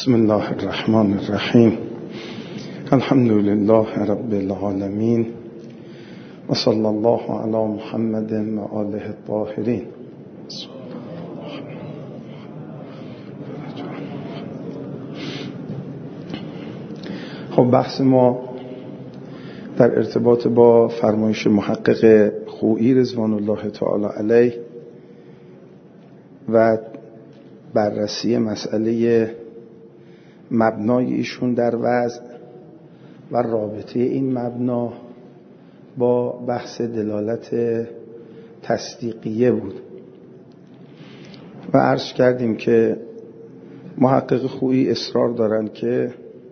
بسم الله الرحمن الرحیم. الحمد لله رب العالمین و صلی الله علی محمد و آله الطاهرین. خب بحث ما در ارتباط با فرمایش محقق خویی رضوان الله تعالی علیه و بررسی مسئله مبنای ایشون در وضع و رابطه این مبنا با بحث دلالت تصدیقیه بود و عرض کردیم که محقق خویی اصرار دارن که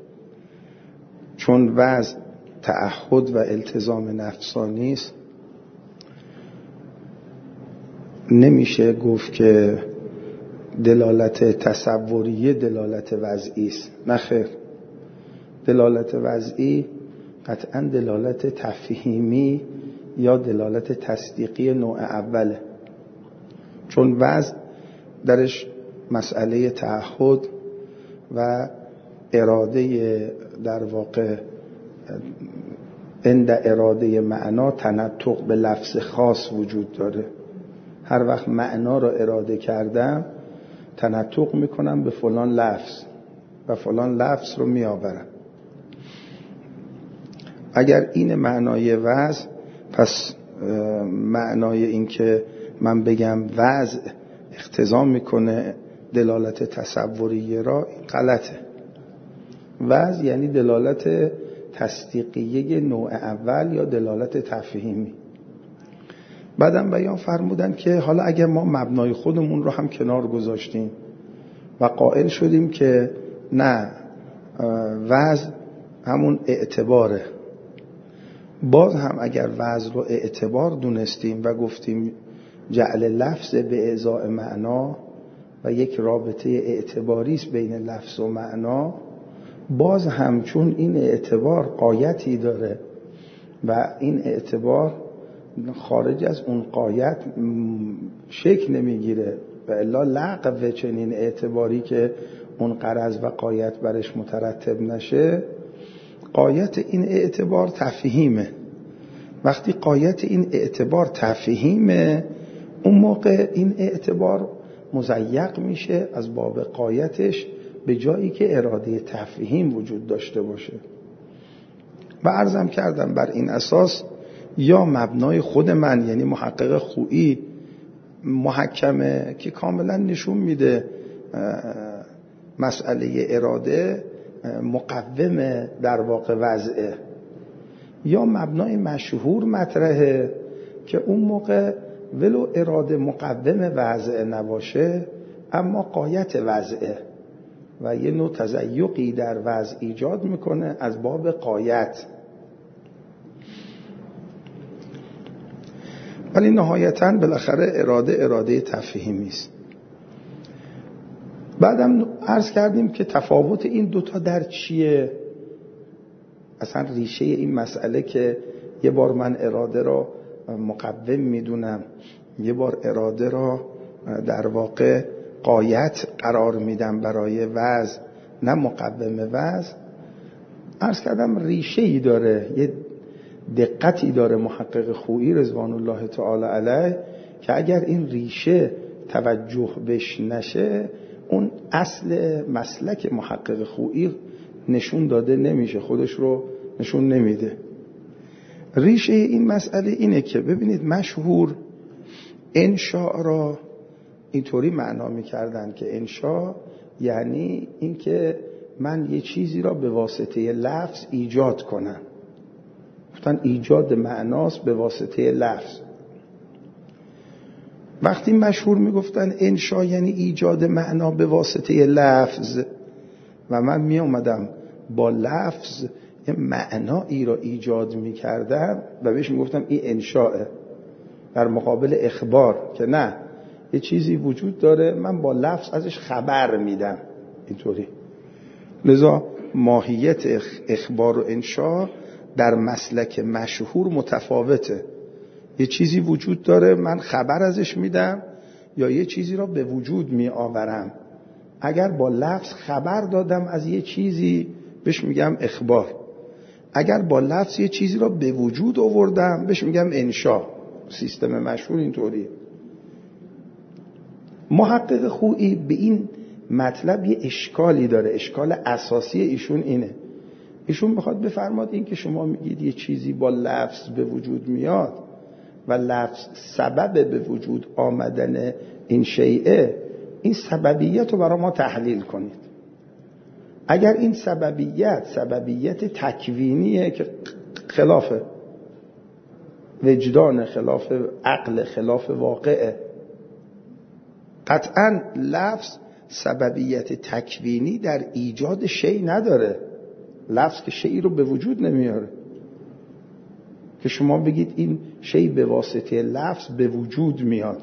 چون وضع تعهد و التزام نفسانی است نمیشه گفت که دلالت تصوریه دلالت وضعی است. نه خیر، دلالت وضعی قطعا دلالت تفهیمی یا دلالت تصدیقی نوع اوله، چون وضع درش مسئله تعهد و اراده در واقع عند اراده معنا تنطق به لفظ خاص وجود داره. هر وقت معنا را اراده کردم تنطق میکنم به فلان لفظ و فلان لفظ رو میآورم. اگر این معنای وضع، پس معنای این که من بگم وضع اقتضا میکنه دلالت تصوریه را، این غلطه. وضع یعنی دلالت تصدیقیه نوع اول یا دلالت تفهیمی. بعدم بیان فرمودن که حالا اگر ما مبنای خودمون رو هم کنار گذاشتیم و قائل شدیم که نه وضع همون اعتباره، باز هم اگر وضع رو اعتبار دونستیم و گفتیم جعل لفظ به ازاء معنا و یک رابطه اعتباری است بین لفظ و معنا، باز هم چون این اعتبار غایتی داره و این اعتبار خارج از اون غایت شکل نمیگیره و الا لغو چنین اعتباری که اون غرض و غایت برش مترتب نشه، غایت این اعتبار تفهیمه. وقتی غایت این اعتبار تفهیمه، اون موقع این اعتبار مضیق میشه از باب غایتش به جایی که اراده تفهیم وجود داشته باشه. و عرضم کردم بر این اساس یا مبنای خود من یعنی محقق خویی محکمه که کاملا نشون میده مسئله اراده مقوم در واقع وضعه، یا مبنای مشهور مطرحه که اون موقع ولو اراده مقوم وضع نباشه اما غایت وضعه و یه نوع تزیقی در وضع ایجاد میکنه از باب غایت. ولی نهایتاً بالاخره اراده تفهیمی است. بعدم عرض کردیم که تفاوت این دوتا در چیه، اصلا ریشه این مسئله که یه بار من اراده را مقوم میدونم، یه بار اراده را در واقع غایت قرار میدم برای وضع نه مقوم وضع. عرض کردم ریشه ای داره، یه دقتی داره محقق خویی رضوان الله تعالی علیه که اگر این ریشه توجه بش نشه اون اصل مسلک محقق خویی نشون داده نمیشه، خودش رو نشون نمیده. ریشه این مسئله اینه که ببینید مشهور انشاء را اینطوری معنا میکردن که انشاء یعنی این که من یه چیزی را به واسطه لفظ ایجاد کنم. گفتن ایجاد معناست به واسطه لفظ. وقتی مشهور میگفتن انشاء یعنی ایجاد معنا به واسطه لفظ و من می اومدم با لفظ یه معنایی را ایجاد میکردم و بهش میگفتم این انشاءه، در مقابل اخبار که نه یه چیزی وجود داره من با لفظ ازش خبر میدم اینطوری. لذا ماهیت اخبار و انشاء در مسلک مشهور متفاوته. یه چیزی وجود داره من خبر ازش میدم یا یه چیزی را به وجود می آورم اگر با لفظ خبر دادم از یه چیزی بهش میگم اخبار. اگر با لفظ یه چیزی رو به وجود آوردم بهش میگم انشا. سیستم مشهور اینطوریه. محقق خویی به این مطلب یه اشکالی داره. اشکال اساسی ایشون اینه. ایشون میخواد بفرماد این که شما میگید یه چیزی با لفظ به وجود میاد و لفظ سبب به وجود آمدن این شیء، این سببیت رو برای ما تحلیل کنید. اگر این سببیت تکوینیه که خلاف وجدان، خلاف عقل، خلاف واقعه، قطعا لفظ سببیت تکوینی در ایجاد شیء نداره. لفظ که شیء رو به وجود نمیاره که شما بگید این شیء به واسطه لفظ به وجود میاد.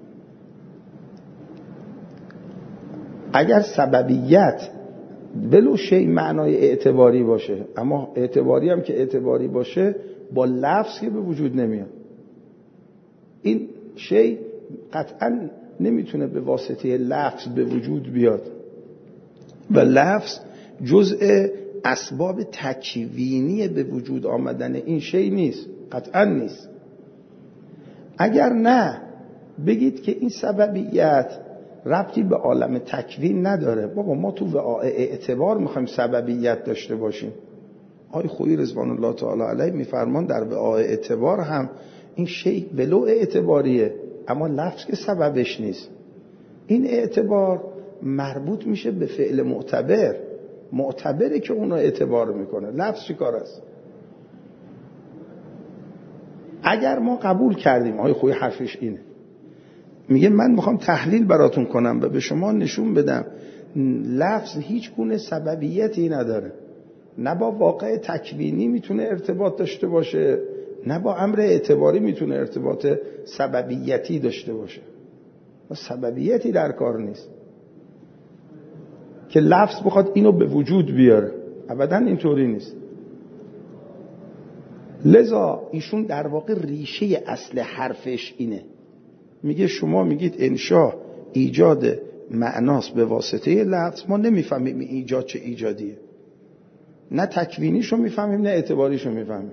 اگر سببیت ولو شیء معنای اعتباری باشه، اما اعتباری هم که اعتباری باشه با لفظ که به وجود نمیاد، این شیء قطعا نمیتونه به واسطه لفظ به وجود بیاد و لفظ جزء اسباب تکوینی به وجود آمدن این شیء نیست، قطعا نیست. اگر نه بگید که این سببیت ربطی به عالم تکوین نداره، بابا ما تو وعاء اعتبار میخوایم سببیت داشته باشیم. آقای خویی رضوان الله تعالی علیه میفرمان در وعاء اعتبار هم این شیء ولو اعتباریه اما لفظ که سببش نیست. این اعتبار مربوط میشه به فعل معتبره که اونو اعتبار میکنه. لفظ چی کار است؟ اگر ما قبول کردیم، آقای خویی حرفش اینه، میگه من میخوام تحلیل براتون کنم و به شما نشون بدم لفظ هیچ گونه سببیتی نداره، نه با واقع تکوینی میتونه ارتباط داشته باشه، نه با امر اعتباری میتونه ارتباط سببیتی داشته باشه. سببیتی در کار نیست که لفظ بخواد اینو به وجود بیاره، ابدا اینطوری نیست. لذا ایشون در واقع ریشه اصل حرفش اینه، میگه شما میگید انشا ایجاد معناست به واسطه لفظ، ما نمیفهمیم ایجاد چه ایجادیه، نه تکوینیشو میفهمیم نه اعتباریشو میفهمیم.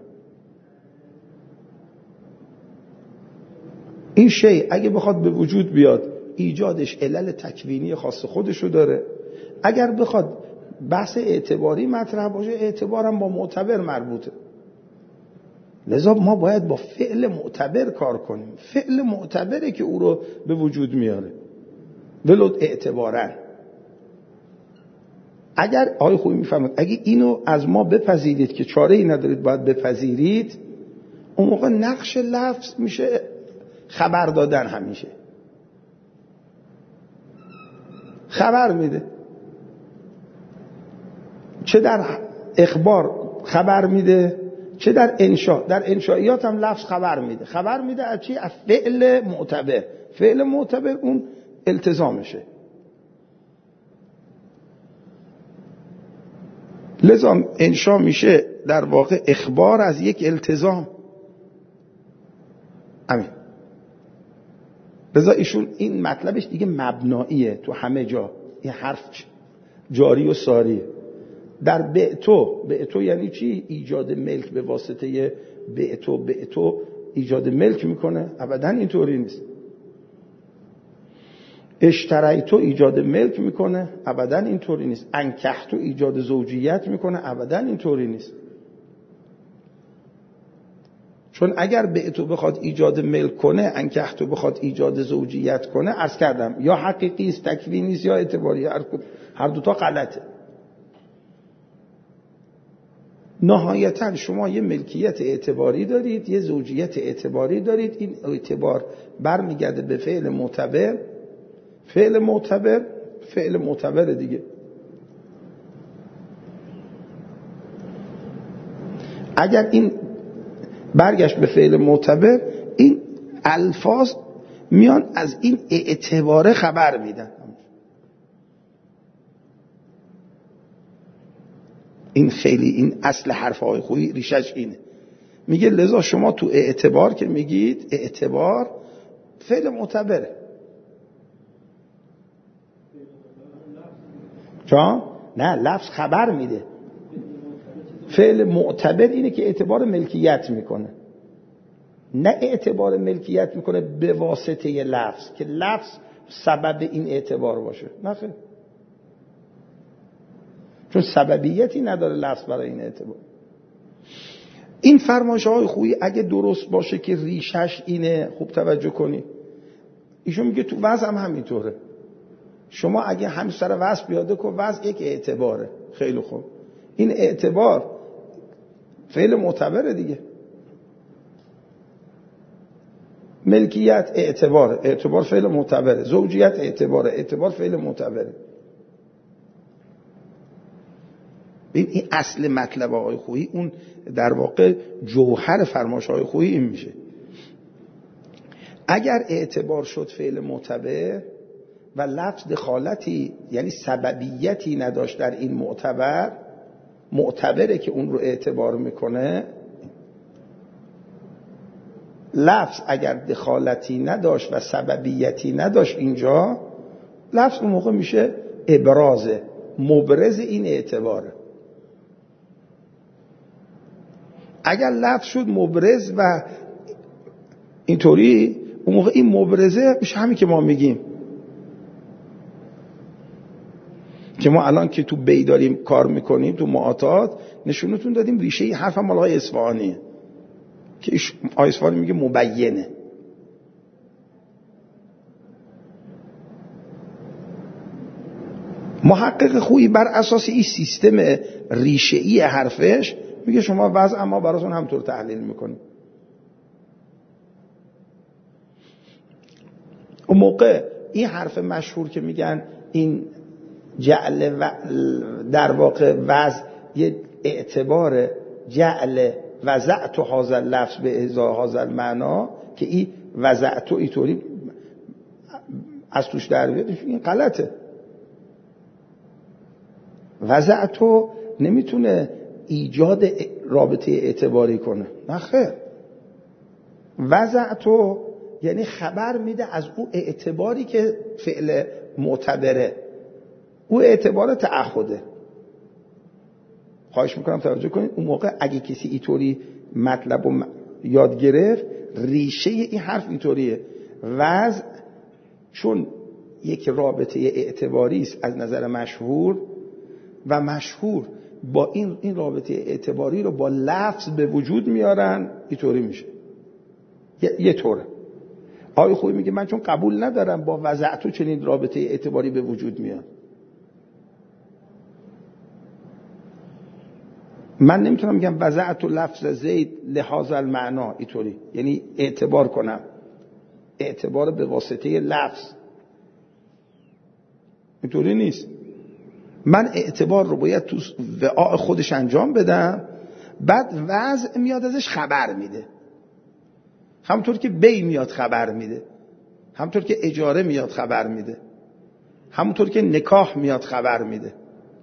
این شیء اگه بخواد به وجود بیاد ایجادش علل تکوینی خاص خودشو داره. اگر بخواد بحث اعتباری مطرح باشه، اعتبارم با معتبر مربوطه. لذا ما باید با فعل معتبر کار کنیم. فعل معتبره که او رو به وجود میاره ولو اعتبارا. اگر آقای خویی میفهمید اگه اینو از ما بپذیرید که چاره ای ندارید باید بپذیرید، اون موقع نقش لفظ میشه خبر دادن. همیشه خبر میده، چه در اخبار خبر میده چه در انشا. در انشائیات هم لفظ خبر میده. خبر میده از چی؟ از فعل معتبر. فعل معتبر اون التزامشه. لذا انشا میشه در واقع اخبار از یک التزام. امین. لذا ایشون این مطلبش دیگه مبناییه، تو همه جا این حرف جاری و ساریه. در بعتو یعنی چی؟ ایجاد ملک به واسطه بعتو ایجاد ملک میکنه؟ ابدا اینطوری نیست. اشتریتو ایجاد ملک میکنه؟ ابدا اینطوری نیست. انکحتو ایجاد زوجیت میکنه؟ ابدا اینطوری نیست. چون اگر بعتو بخواد ایجاد ملک کنه، انکحتو بخواد ایجاد زوجیت کنه، عرض کردم یا حقیقی است، تکوینی است، یا اعتباری. هر دوتا غلطه. نهایتا شما یه ملکیت اعتباری دارید، یه زوجیت اعتباری دارید. این اعتبار برمیگرده به فعل معتبر. فعل معتبر دیگه. اگر این برگشت به فعل معتبر، این الفاظ میان از این اعتبار خبر میدن. این خیلی این اصل حرفهای خویی ریشش اینه. میگه لذا شما تو اعتبار که میگید، اعتبار فعل معتبره. نه لفظ خبر میده. فعل معتبر اینه که اعتبار ملکیت میکنه، نه اعتبار ملکیت میکنه به واسطه ی لفظ که لفظ سبب این اعتبار باشه. نه خیر، چون سببیتی نداره لفظ برای این اعتبار. این فرمایش‌های خویی اگه درست باشه که ریشش اینه، خوب توجه کنی، ایشون میگه تو وضع هم همینطوره. شما اگه هم سر وضع بیاده کن، وضع یک اعتباره. خیلی خوب، این اعتبار فعل معتبره دیگه. ملکیت اعتباره، اعتبار فعل معتبره. زوجیت اعتباره، اعتبار فعل معتبره. این اصل مطلب آقای خویی، اون در واقع جوهر فرمایش آقای خویی این میشه. اگر اعتبار شد فعل معتبر و لفظ دخالتی یعنی سببیتی نداشت در این معتبره که اون رو اعتبار میکنه. لفظ اگر دخالتی نداشت و سببیتی نداشت اینجا، لفظ اون موقع میشه ابرازه، مبرز این اعتباره. اگر لفظ شد مبرز و اینطوری، اون موقع این مبرزه میشه همین که ما میگیم که ما الان که تو بی داریم کار میکنیم، تو معاطات نشونتون دادیم ریشه ای حرف مال آقای اصفهانیه که آقای اصفهانی میگه مبینه. محقق خویی بر اساس این سیستم ریشه ای حرفش میگه شما وضع ما براتون همطور تحلیل میکنیم. اون موقع این حرف مشهور که میگن این جعل و در واقع وضع یه اعتبار جعل وضعت هذا اللفظ به ازای هذا المعنا که این وضعت اینطوری از توش در بیاد، این غلطه. وضعت نمیتونه ایجاد رابطه اعتباری کنه، نه خیر. وضعت یعنی خبر میده از او اعتباری که فعل معتبره، او اعتبار تعهده. خواهش میکنم توجه کنید. اون موقع اگه کسی اینطوری مطلب رو یاد گرفت، ریشه این حرف اینطوریه. وضع چون یک رابطه اعتباری است از نظر مشهور و مشهور با این رابطه اعتباری رو با لفظ به وجود میارن، اینطوری میشه یه طوره. آقای خویی میگه من چون قبول ندارم با وضعتو چنین رابطه اعتباری به وجود میاد، من نمیتونم بگم وضعت لفظ زید لهذا المعنا اینطوری، یعنی اعتبار کنم، اعتبار به واسطه لفظ، اینطوری نیست. من اعتبار رو باید تو وعاء خودش انجام بدم، بعد وضع میاد ازش خبر میده. همونطور که بی میاد خبر میده، همونطور که اجاره میاد خبر میده، همونطور که نکاح میاد خبر میده.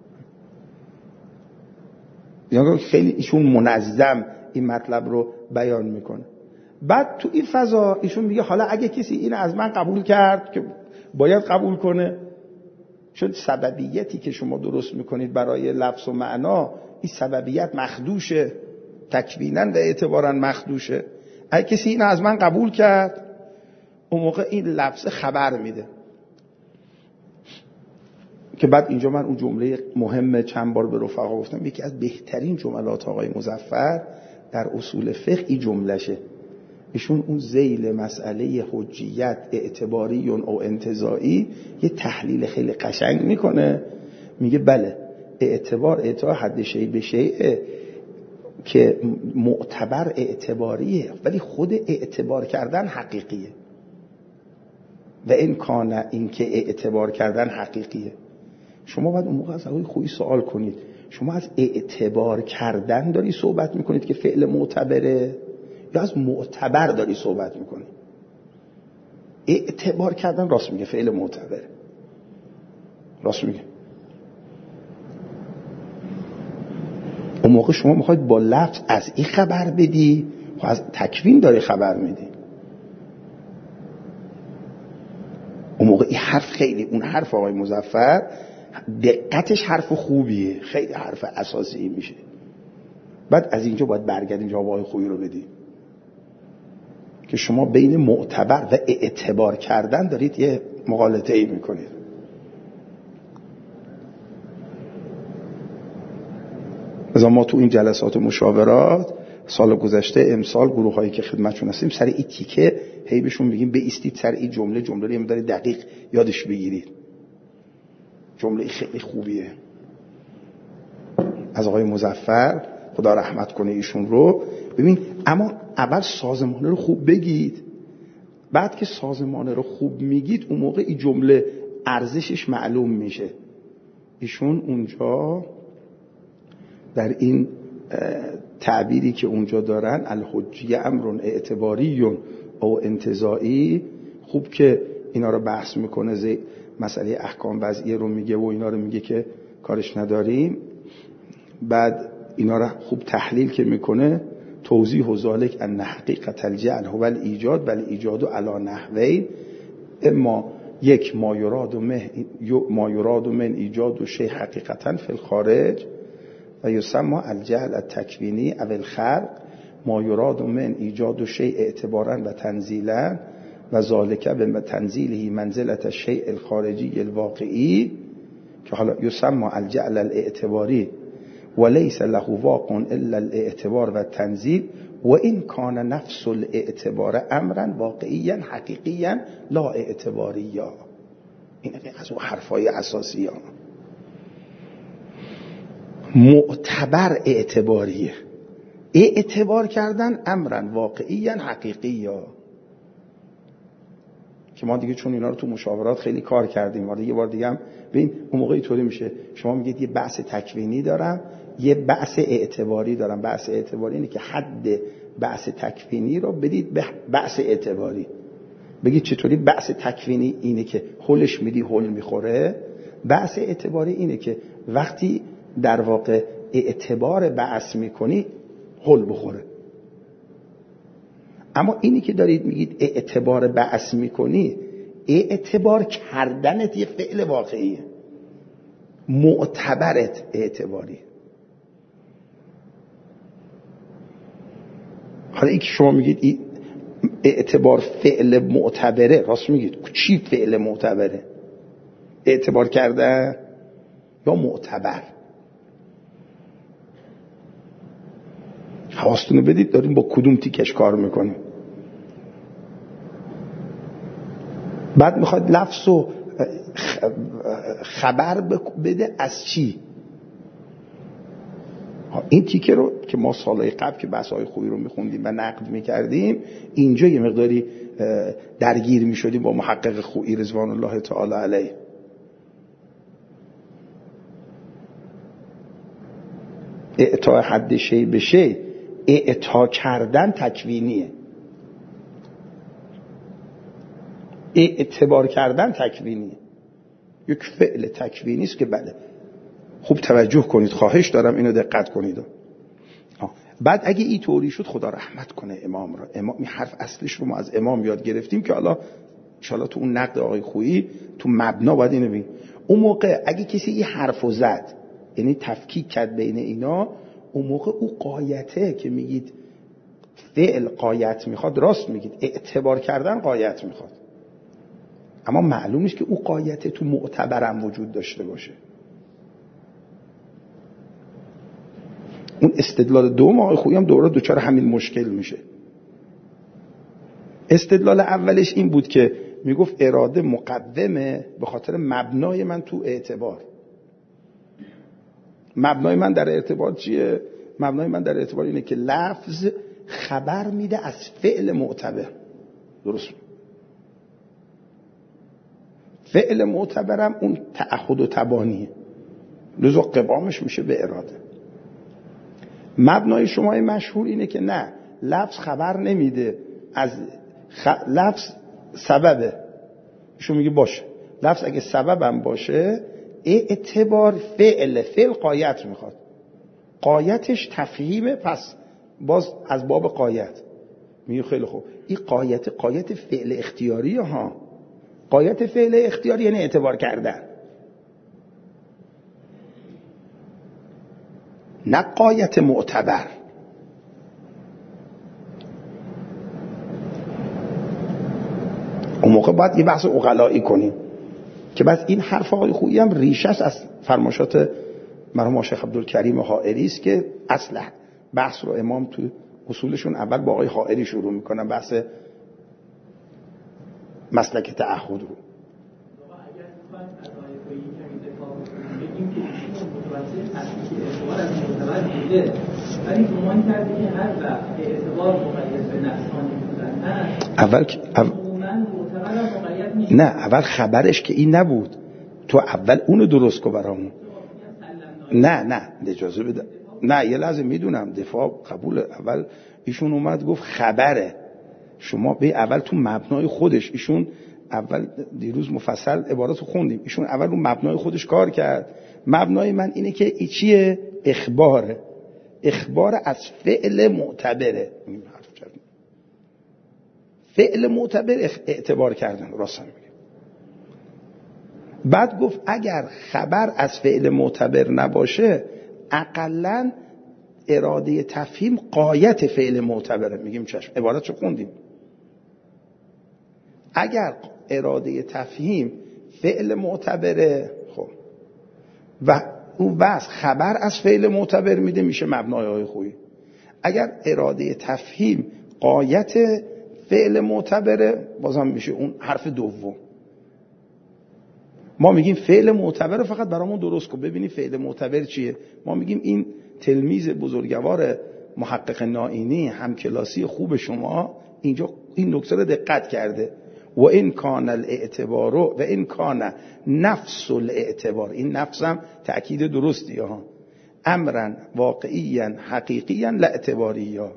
یعنی خیلی ایشون منظم این مطلب رو بیان میکنه. بعد تو این فضا ایشون میگه حالا اگه کسی این از من قبول کرد که باید قبول کنه، چون سببیتی که شما درست میکنید برای لفظ و معنا، این سببیت مخدوشه، تکویناً و اعتباراً مخدوشه. اگه کسی این از من قبول کرد، اون موقع این لفظ خبر میده. که بعد اینجا من اون جمله مهم چند بار به رفقا گفتم، یکی از بهترین جملات آقای مظفر در اصول فقه این جملشه. ایشون اون ذیل مسئله حجیت اعتباری او انتزاعی یه تحلیل خیلی قشنگ میکنه. میگه بله، اعتبار حد شیء به شیء که معتبر اعتباریه، ولی خود اعتبار کردن حقیقیه. و این کانه این که اعتبار کردن حقیقیه. شما باید اون موقع از آقای خویی سوال کنید، شما از اعتبار کردن داری صحبت میکنید که فعل معتبره، یا از معتبر داری صحبت میکنید؟ اعتبار کردن راست میگه، فعل معتبره، راست میگه. اون موقع شما میخواید با لفظ از این خبر بدی، و از تکوین داری خبر میدی. اون موقع این حرف خیلی، اون حرف آقای مظفر دقتش حرف خوبیه، خیلی حرف اساسی میشه. بعد از اینجا باید برگردیم جوابای خوبی رو بدیم که شما بین معتبر و اعتبار کردن دارید یه مغالطه ای میکنید. مثلا ما تو این جلسات مشاورات سال گذشته امسال گروه هایی که خدمتشون هستیم سر این تیکه هی بهشون میگیم بایستید سر این جمله رو یه مقدار دقیق یادش بگیرید. جمله خیلی خوبیه از آقای مظفر، خدا رحمت کنه ایشون رو. ببین اما اول سازمانه رو خوب بگید، بعد که سازمانه رو خوب میگید اون موقع این جمله ارزشش معلوم میشه. ایشون اونجا در این تعبیری که اونجا دارن الحجیه امرون اعتباریون او انتزاعی، خوب که اینا رو بحث میکنه، مسئله احکام وضعیه رو میگه و اینا رو میگه که کارش نداریم. بعد اینا رو خوب تحلیل که میکنه، توضیح و ذالک ان حقیقت الجعل هو الایجاد و الایجاد علی نحوین، اما یک ما یراد من ایجاد شیء حقیقتا فی الخارج و یسمى الجعل التکوینی او الخلق ما یراد من ایجاد شیء اعتبارا و تنزیلا و ذالک به تنزیله منزلت الشیء الخارجی الواقعی، که حالا یسمى الجعل الاعتباری وليس له واقع الا الاعتبار و التنزیل و این کان نفس الاعتبار امرا واقعیا حقیقیا لا اعتباریا. این از اون حرفای اساسی ها. معتبر اعتباریه، اعتبار کردن امرا واقعیا حقیقیا، که ما دیگه چون اینا رو تو مشاورات خیلی کار کردیم. ولی یه بار دیگه هم ببین اون موقع اینطوری میشه، شما میگید یه بحث تکوینی دارم، یه بحث اعتباری دارم. بحث اعتباری اینه که حد بحث تکوینی رو بدید به بحث اعتباری. بگید چطوری بحث تکوینی اینه که هولش میدی هول میخوره، بحث اعتباری اینه که وقتی در واقع اعتبار بحث میکنی هول بخوره. اما اینی که دارید میگید اعتبار بحث میکنی، اعتبار کردنت یه فعل واقعیه، معتبرت اعتباری. حالا این که شما میگید اعتبار فعل معتبره، راست میگید. چی فعل معتبره؟ اعتبار کردن یا معتبر؟ حواستونو بدید داریم با کدوم تیکش کار میکنیم. بعد میخواد لفظ و خبر بده از چی؟ این تیکه رو که ما سالهای قبل که بحث‌های خوبی رو میخوندیم و نقد میکردیم، اینجا یه مقداری درگیر میشدیم با محقق خویی رضوان الله تعالی علیه. اعطا حد شی به شی، اعطا کردن تکوینیه، اعتبار کردن تکوینیه، یک فعل تکوینی است که بله. خوب توجه کنید، خواهش دارم اینو دقت کنید. بعد اگه این طوری شد خدا رحمت کنه امام را. امام این حرف اصلش رو ما از امام یاد گرفتیم که حالا انشالله تو اون نقد آقای خویی تو مبنا باید اینو بگیم. اون موقع اگه کسی این حرفو زد، یعنی تفکیک کرد بین اینا، اون موقع او قایته که میگید فعل قایت میخواد، راست میگید، اعتبار کردن قایت میخواد. اما معلوم نیست که او قایت تو معتبرم وجود داشته باشه. اون استدلال دوم آقای خویی هم دوباره دوچار همین مشکل میشه. استدلال اولش این بود که میگفت اراده مقدمه به خاطر مبنای من تو اعتبار. مبنای من در اعتبار چیه؟ مبنای من در اعتبار اینه که لفظ خبر میده از فعل معتبر. درست؟ فعل معتبرم اون تعهد و تبانیه، لذا قوامش میشه به اراده. مبنای شمای مشهور اینه که نه، لفظ خبر نمیده از لفظ سببه. ایشون میگه باشه، لفظ اگه سببم باشه اعتبار فعل قایت میخواد، قایتش تفهیمه، پس باز از باب قایت میگه خیلی خوب این قایت فعل اختیاری ها. قایت فعل اختیاری یعنی اعتبار کردن. نه قایت معتبر. اون موقع باید یه بحث عقلایی کنیم که بعد این حرف آقای خویی هم ریشش از فرمایشات مرحوم شیخ عبدالکریم حائری است که اصل بحث رو امام تو اصولشون اول با آقای حائری شروع میکنن، بحث مسلک تعهد رو. ولی گمان کرده که هر وقت اعتبار مقید به نفسانی بودن نه اول خبرش که این نبود، تو اول اونو درست کن برامون. نه اجازه بده، نه یه لحظه میدونم دفاع قبوله. اول ایشون اومد گفت خبره، شما به اول تو مبنای خودش، ایشون اول دیروز مفصل عباراتو خوندیم، ایشون اول رو مبنای خودش کار کرد. مبنای من اینه که چیه؟ اخبار از فعل معتبره. فعل معتبر اعتبار کردن، راست میگه. بعد گفت اگر خبر از فعل معتبر نباشه اقلن اراده تفهیم غایت فعل معتبره. میگیم چشم، عبارتشو خوندیم. اگر اراده تفهیم فعل معتبره، خب و اون بس خبر از فعل معتبر میده، میشه مبنای آقای خویی. اگر اراده تفهیم غایت فعل معتبره، بازم میشه اون حرف دوم. ما میگیم فعل معتبر فقط برامون درست کن ببینی فعل معتبر چیه. ما میگیم این تلمیذ بزرگوار محقق نائینی، همکلاسی خوب شما، اینجا این نکته رو دقت کرده. و این کان الاعتبار و این کان نفس الاعتبار، این نفس هم تأکید درستی ها، امرا واقعیا حقیقیا لا اعتباریا.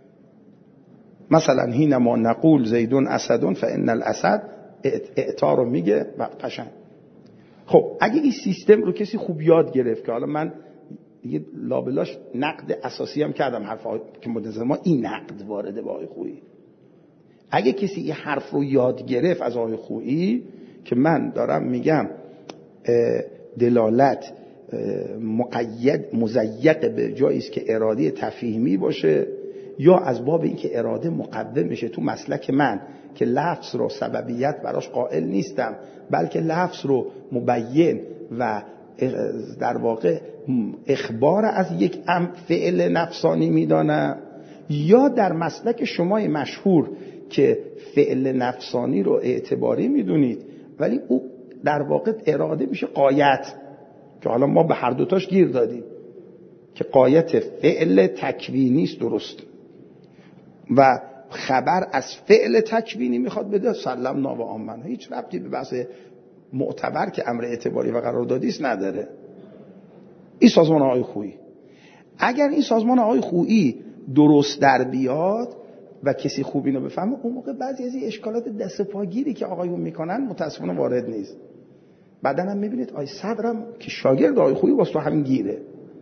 مثلا حینما نقول زیدون اسدون فان الاسد، اعتار رو میگه و قشنگ. خب اگه این سیستم رو کسی خوب یاد گرفت، که حالا من دیگه لابلاش نقد اساسی هم کردم، حرفا که منتظر ما این نقد وارده با آقای خویی. اگه کسی این حرف رو یاد گرفت از آقای خویی که من دارم میگم دلالت مقید مضیق به جایی است که اراده تفهیمی باشه، یا از باب اینکه اراده مقدم بشه تو مسلک من که لفظ رو سببیت براش قائل نیستم، بلکه لفظ رو مبین و در واقع اخبار از یک فعل نفسانی میدانم، یا در مسلک شمای مشهور که فعل نفسانی رو اعتباری میدونید ولی او در واقع اراده میشه غایت، که حالا ما به هر دوتاش گیر دادیم که غایت فعل تکوینی است. درست. و خبر از فعل تکوینی میخواد بده، سلمنا و آمنا، هیچ ربطی به بحث معتبر که امر اعتباری و قراردادی است نداره. این سازمان آقای خویی. اگر این سازمان آقای خویی درست در بیاد و کسی خوب اینو بفهمه، اون موقع بعضی از این اشکالات دست پاگیری که آقایون میکنن متاسفانه وارد نیست. بعدن هم میبینید آقای صدرم که شاگرد آقای خویی واسه همین گیره.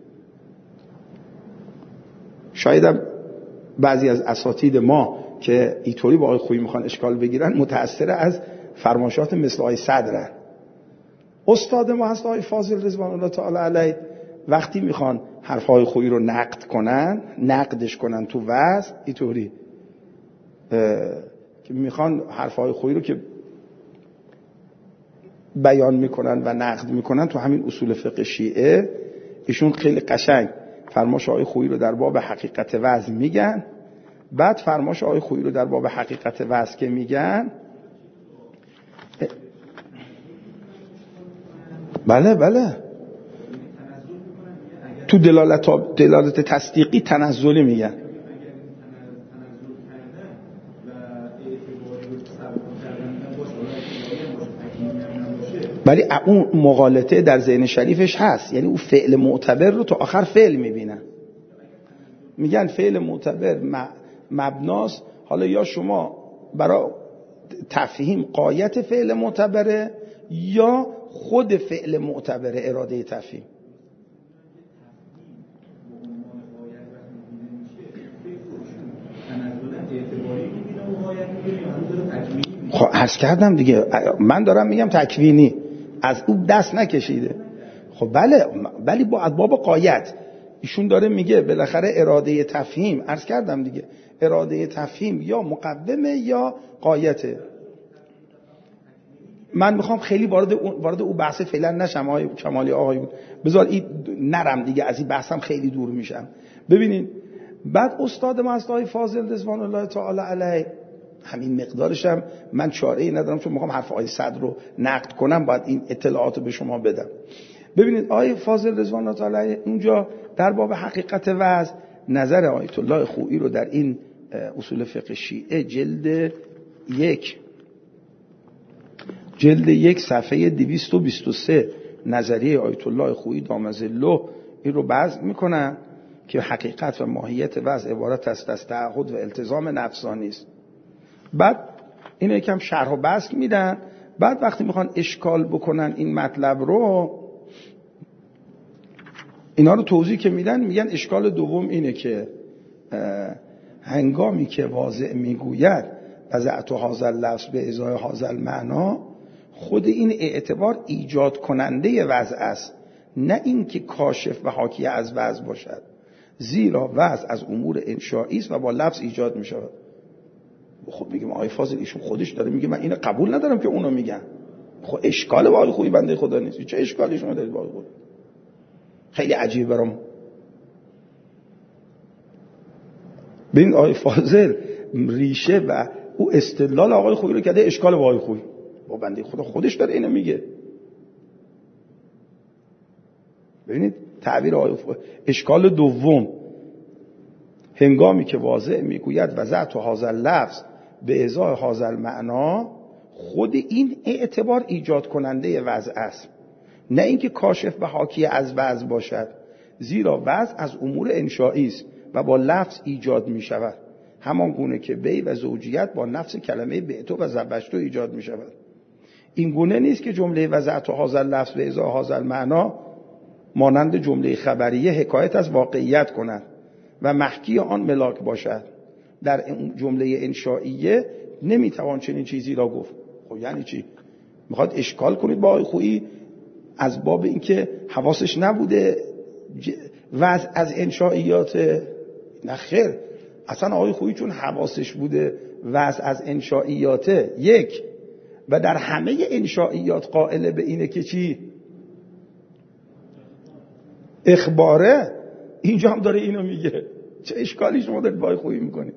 شاید بعضی از اساتید ما که اینطوری با آقای خویی میخوان اشکال بگیرن متأثر از فرمایشات مثل آقای صدرن. استاد ما هست آقای فاضل رضوان الله تعالی علیه، وقتی میخوان حرفای خویی رو نقدش کنن تو وعظ، اینطوری که میخوان حرفای خویی رو که بیان میکنن و نقد میکنن تو همین اصول فقه شیعه، ایشون خیلی قشنگ فرمایش آقای خویی رو در باب حقیقت وعظ میگن. بعد فرمایش آقای خویی رو در باب حقیقت وعظ که میگن، بله تو دلالت تصدیقی تنزلی میگن. ولی اون مغالطه در ذهن شریفش هست، یعنی اون فعل معتبر رو تا آخر فعل میبینن، میگن فعل معتبر مبناست. حالا یا شما برای تفهیم غایت فعل معتبره یا خود فعل معتبره اراده تفهیم. خب عرض کردم دیگه، من دارم میگم تکوینی، از او دست نکشیده. خب بله، ولی با باب غایت ایشون داره میگه بالاخره اراده تفهیم، عرض کردم دیگه، اراده تفهیم یا مقدمه یا غایته. من میخوام خیلی وارد اون بحث فعلا نشم آقای کمالی آقایون، بذار این نرم دیگه، از این بحثم خیلی دور میشم. ببینید بعد استاد ما از آقای فاضل رضوان الله تعالی علیه، همین مقدارشم من چاره ای ندارم چون میخوام حرف آقای صدر رو نقد کنم، باید این اطلاعات رو به شما بدم. ببینید آقای فاضل رضوان الله تعالی علیه اونجا در باب حقیقت وضع نظر آیت الله خویی رو در این اصول فقه شیعه جلد یک صفحه 223 نظریه آیت الله خویی دام ظله این رو بحث میکنن که حقیقت و ماهیت وضع عبارت است از تعهد و التزام نفسانی است. بعد اینو یکم شرح و بسط میدن. بعد وقتی میخوان اشکال بکنن این مطلب رو، اینا رو توضیح که میدن، میگن اشکال دوم اینه که هنگامی که واضع میگوید وضعت هذا اللفظ به ازای هذا المعنا، خود این اعتبار ایجاد کننده وضع است، نه این که کاشف و حاکی از وضع باشد، زیرا وضع از امور انشایی است و با لفظ ایجاد می شود. خب میگم آقای فاضل ایشون خودش داره میگه من اینو قبول ندارم که اونو میگن. خب اشکال با آقای خویی بنده خدا نیست. چه اشکالی شما دارید با آقای خویی؟ خیلی عجیبه برام. ببین آقای فاضل ریشه و او استدلال آقای خویی رو کرده اشکال با آقای خویی. با بنده خدا خودش داره اینو میگه. ببینید تعبیر آقای اشکال دوم، هنگامی که واضع میگوید وضعت هذا اللفظ به ازای هذا المعنا، خود این اعتبار ایجاد کننده وضع است، نه اینکه کاشف و حاکی از وضع باشد، زیرا وضع از امور انشایی است و با لفظ ایجاد می شود، همان گونه که بی و زوجیت با نفس کلمه بعتو و زوجتو ایجاد می شود. این گونه نیست که جمله وضعت هذا اللفظ به ازای هذا المعنا مانند جمله خبریه حکایت از واقعیت کند و محکی آن ملاک باشد. در جمله انشائیه نمیتوان چنین چیزی را گفت. خب یعنی چی؟ میخواد اشکال کنید با آقای خویی از باب اینکه حواسش نبوده وضع از انشائیات؟ نه خیر، اصلا آقای خویی چون حواسش بوده وضع از انشائیاته یک، و در همه انشائیات قائل به اینه که چی؟ اخباره. اینجا هم داره اینو میگه. چه اشکالی شما دارید با آقای خویی میکنید؟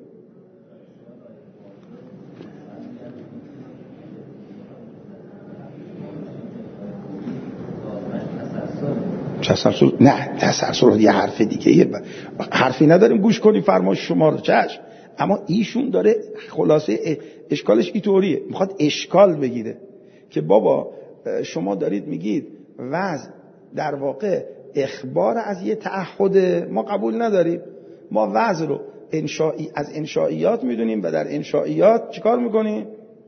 تسلسل؟ نه تسلسل یه حرف دیگه، حرفی نداریم گوش کنیم فرمایش شما رو، چشم. اما ایشون داره خلاصه اشکالش اینطوریه، میخواد اشکال بگیره که بابا شما دارید میگید وضع در واقع اخبار از یه تعهد، ما قبول نداریم، ما وضع رو از انشائیات میدونیم و در انشائیات چیکار میکنیم؟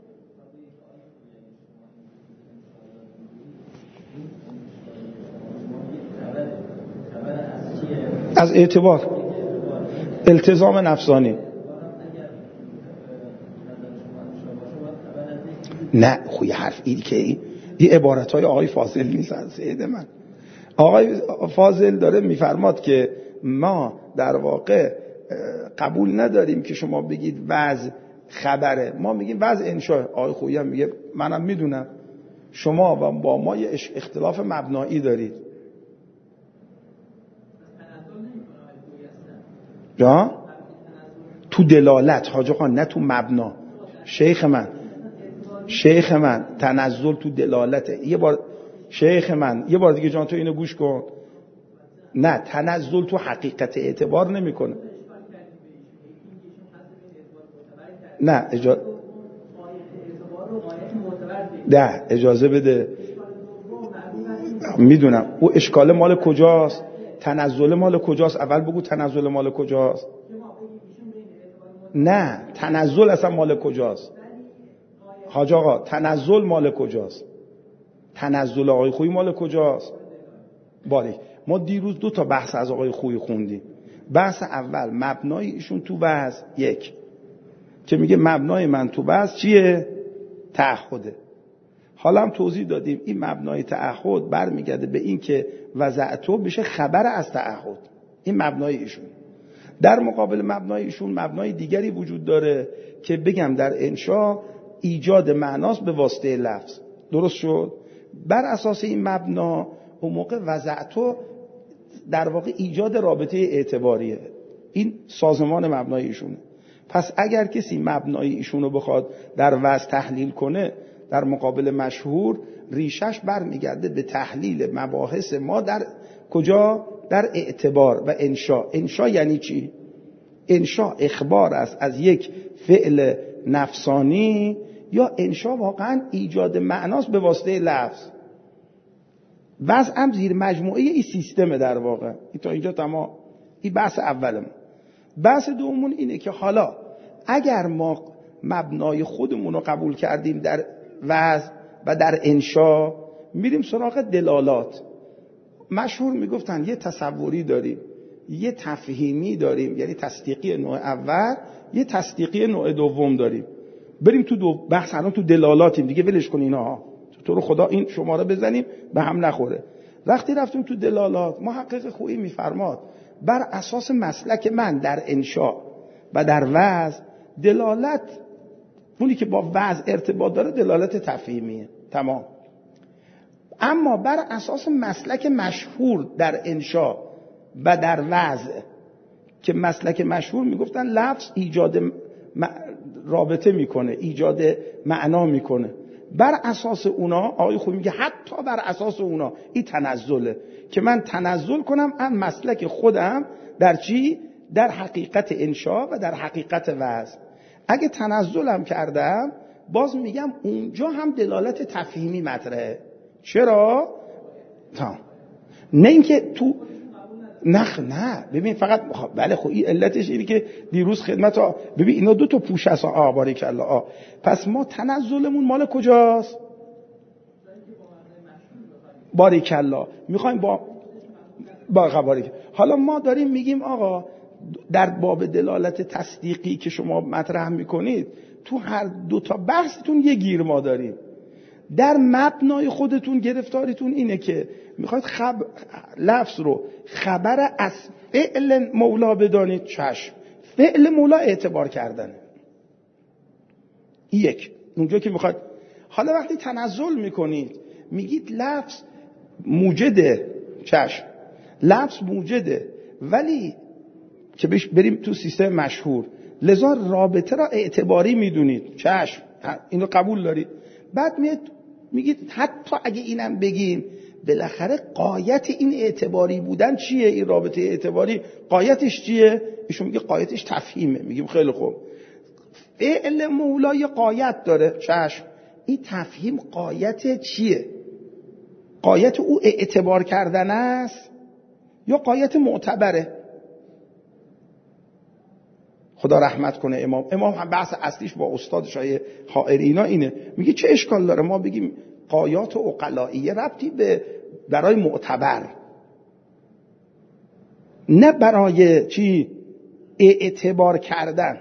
از اعتبار التزام نفسانی. نه خوی حرف این که این عبارتهای آقای فاضل نیستن سید من. آقای فاضل داره میفرماد که ما در واقع قبول نداریم که شما بگید وضع خبره، ما میگیم وضع انشاء. آقای خویی هم میگه منم میدونم شما و با ما یه اختلاف مبنایی دارید. جا؟ تو دلالت حاج آقا، نه تو مبنا. شیخ من تنزل تو دلالته. یه بار شیخ من یه بار دیگه جان تو اینو گوش کن. نه تنزل تو حقیقت اعتبار نمیکنه. نه اجازه بده. میدونم او اشکال مال کجاست، تنزل مال کجاست. اول بگو تنزل مال کجاست. نه تنزل اصلا مال کجاست حاج آقا؟ تنزل مال کجاست؟ تنزل آقای خویی مال کجاست؟ باریک. ما دیروز 2 تا بحث از آقای خویی خوندیم. بحث اول مبنای ایشون تو بحث یک که میگه مبنای من تو بحث چیه؟ تعهده. حالا هم توضیح دادیم این مبنای تعهد برمیگرده به این که وضعتو بشه خبر از تعهد. این مبنای ایشون. در مقابل مبنای ایشون مبنای دیگری وجود داره که بگم در انشا ایجاد معناست به واسطه لفظ. درست شد؟ بر اساس این مبنا اون موقع وضعتو در واقع ایجاد رابطه اعتباریه. این سازمان مبنای ایشونه. پس اگر کسی مبنای ایشونو بخواد در وضع تحلیل کنه در مقابل مشهور، ریشش برمیگرده به تحلیل مباحث ما در کجا؟ در اعتبار و انشا. انشا یعنی چی؟ انشا اخبار است از یک فعل نفسانی یا انشا واقعا ایجاد معناست به واسطه لفظ. وضع هم زیر مجموعه این سیستمه در واقع. این تا اینجا تمام. این بحث اولم. بحث دومون اینه که حالا اگر ما مبنای خودمون رو قبول کردیم در وضع و در انشا، میریم سراغ دلالات. مشهور میگفتن یه تصوری داریم، یه تفهیمی داریم یعنی تصدیقی نوع اول، یه تصدیقی نوع دوم داریم. بریم تو بحث الان تو دلالاتیم دیگه، ولش کن اینا. تو رو خدا این شماره بزنیم به هم نخوره. وقتی رفتیم تو دلالات، محقق خویی میفرماد بر اساس مسلک من در انشا و در وضع، دلالت اونی که با وضع ارتباط داره دلالت تفهیمیه. تمام. اما بر اساس مسلک مشهور در انشا و در وضع، که مسلک مشهور میگفتن لفظ ایجاد رابطه میکنه، ایجاد معنا میکنه، بر اساس اونا آقای خویی میگه حتی بر اساس اونا این تنزله که من تنزل کنم از مسلک خودم در چی؟ در حقیقت انشا و در حقیقت وضع. اگه تنزلم کردم باز میگم اونجا هم دلالت تفهیمی مطرحه. چرا؟ نه اینکه تو نه ببین فقط بله خب این علتش اینه که دیروز خدمت ببین اینا دو تا پوش هست. باریکالله. پس ما تنزلمون مال کجاست؟ باریکالله. میخوایم با باریک. حالا ما داریم میگیم آقا در باب دلالت تصدیقی که شما مطرح میکنید تو هر دو تا بحثتون یه گیر ما داریم. در مبنای خودتون گرفتاریتون اینه که میخواید لفظ رو خبر از فعل مولا بدانید. چشم، فعل مولا اعتبار کردنه. یک اونجا که میخواید. حالا وقتی تنزل میکنید میگید لفظ موجده. چشم، لفظ موجده، ولی که بریم تو سیستم مشهور، لذا رابطه را اعتباری میدونید. چشم، اینو قبول دارید. بعد میگید حتی اگه اینم بگیم بالاخره قایت این اعتباری بودن چیه؟ این رابطه اعتباری قایتش چیه؟ ایشون میگه قایتش تفهیمه. میگیم خیلی خوب، فعل مولا یه قایت داره. چشم، این تفهیم قایت چیه؟ قایت او اعتبار کردن است یا قایت معتبره؟ خدا رحمت کنه امام هم بحث اصلیش با استاد شایع حائری اینا اینه. میگه چه اشکال داره ما بگیم قایات عقلائیه ربطی به برای معتبر، نه برای چی؟ اعتبار کردن.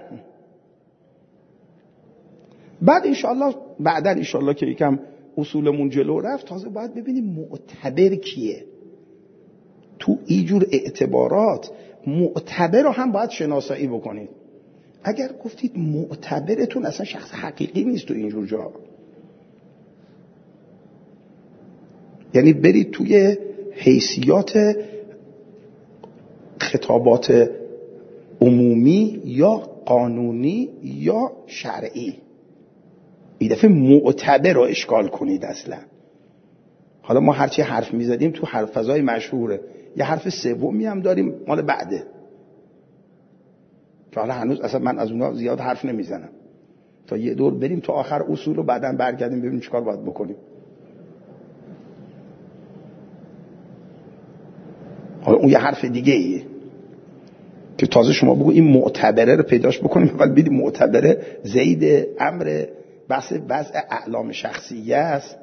بعد انشالله که یکم اصولمون جلو رفت تازه باید ببینیم معتبر کیه. تو اینجور اعتبارات معتبر رو هم باید شناسایی بکنید. اگر گفتید معتبرتون اصلا شخص حقیقی نیست تو اینجور جا، یعنی برید توی حیثیات خطابات عمومی یا قانونی یا شرعی، این دفعه معتبر رو اشکال کنید اصلا. حالا ما هرچی حرف میزدیم تو حرف فضای مشهوره، یه حرف سومی هم داریم مال بعده که حالا هنوز اصلا من از اونها زیاد حرف نمیزنم تا یه دور بریم تا آخر اصول رو بعداً برگردیم ببینیم چیکار باید بکنیم. حالا اون یه حرف دیگه ایه که تازه شما بگو این معتبره رو پیداش بکنیم، اول بیدیم معتبره زید امر بحث وضع اعلام شخصیه است.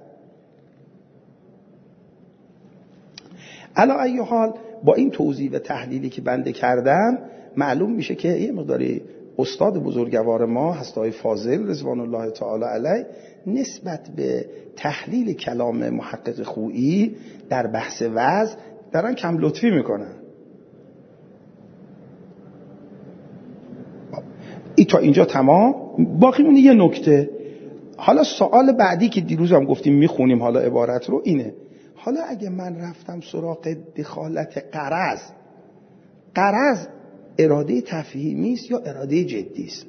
علی ای حال با این توضیح و تحلیلی که بنده کردم معلوم میشه که یه مقداری استاد بزرگوار ما حضرت آقای فاضل رضوان الله تعالی علیه نسبت به تحلیل کلام محقق خویی در بحث وضع دارن کم لطفی میکنن. این تا اینجا تمام. باقی مونده یه نکته. حالا سوال بعدی که دیروز هم گفتیم میخونیم حالا عبارت رو اینه، حالا اگه من رفتم سراغ دخالت غرض اراده تفهیمی است یا اراده جدی است؟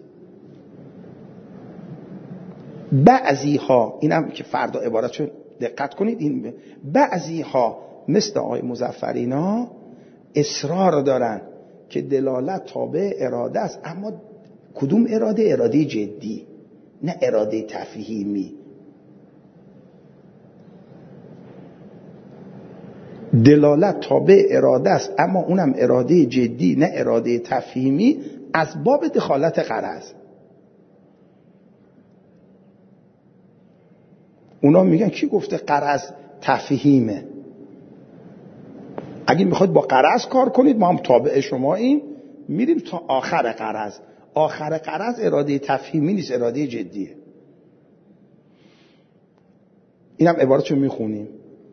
بعضی ها، اینم که فردا عبارتشو دقت کنید، این بعضی ها مثل آقای مظفرینا اصرار دارن که دلالت تابع اراده است، اما کدوم اراده؟ اراده جدی، نه اراده تفهیمی. دلالت تابع اراده است اما اونم اراده جدی نه اراده تفهیمی، از باب دخالت غرض. اونا میگن کی گفته غرض تفهیمه؟ اگه میخواید با غرض کار کنید ما هم تابع شما این میریم تا آخر غرض. آخر غرض اراده تفهیمی نیست، اراده جدیه. اینم عبارتشو میخونیم.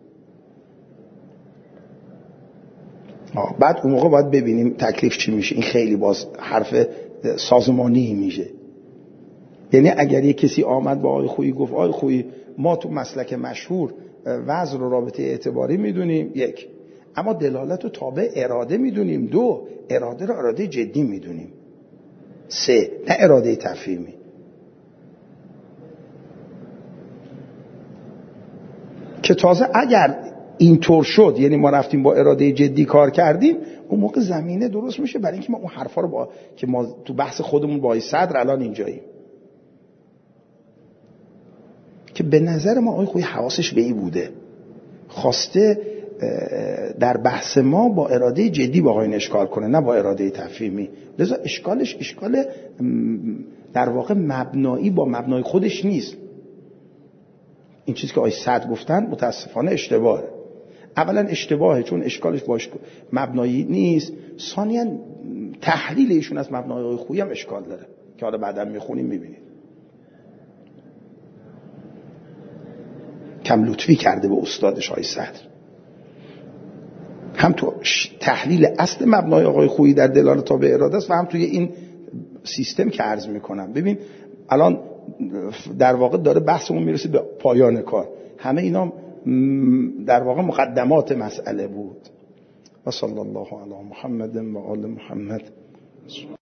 بعد اون موقع باید ببینیم تکلیف چی میشه. این خیلی باز حرف سازمانی میشه. یعنی اگر یک کسی آمد با آقای خویی گفت آقای خویی ما تو مسلک مشهور وزن رو رابطه اعتباری میدونیم، یک، اما دلالت رو تابع اراده میدونیم، دو، اراده رو اراده جدی میدونیم، سه، نه اراده تفهیمی. که تازه اگر اینطور شد، یعنی ما رفتیم با اراده جدی کار کردیم، اون موقع زمینه درست میشه برای اینکه ما اون حرفا رو که ما تو بحث خودمون با صدر الان اینجاییم، که به نظر ما آقای خویی حواسش به این بوده، خواسته در بحث ما با اراده جدی با آقایون اشکال کنه، نه با اراده تفهیمی. لذا اشکالش اشکال در واقع مبنایی با مبنای خودش نیست. این چیزی که آقای صدر گفتن متاسفانه اشتباهه. اولا اشتباهه چون اشکالش با مبنایی نیست، ثانیاً تحلیل ایشون از مبنای آقای خویی هم اشکال داره که حالا بعدا میخونیم میبینید. کم لطفی کرده به استادش آقای صدر، هم تو تحلیل اصل مبنای آقای خویی در دلالت تابع اراده است و هم توی این سیستم که عرض میکنم. ببین الان در واقع داره بحثمون میرسه به پایان کار، همه اینا در واقع مقدمات مسئله بود. و صلی الله علی محمد و آل محمد.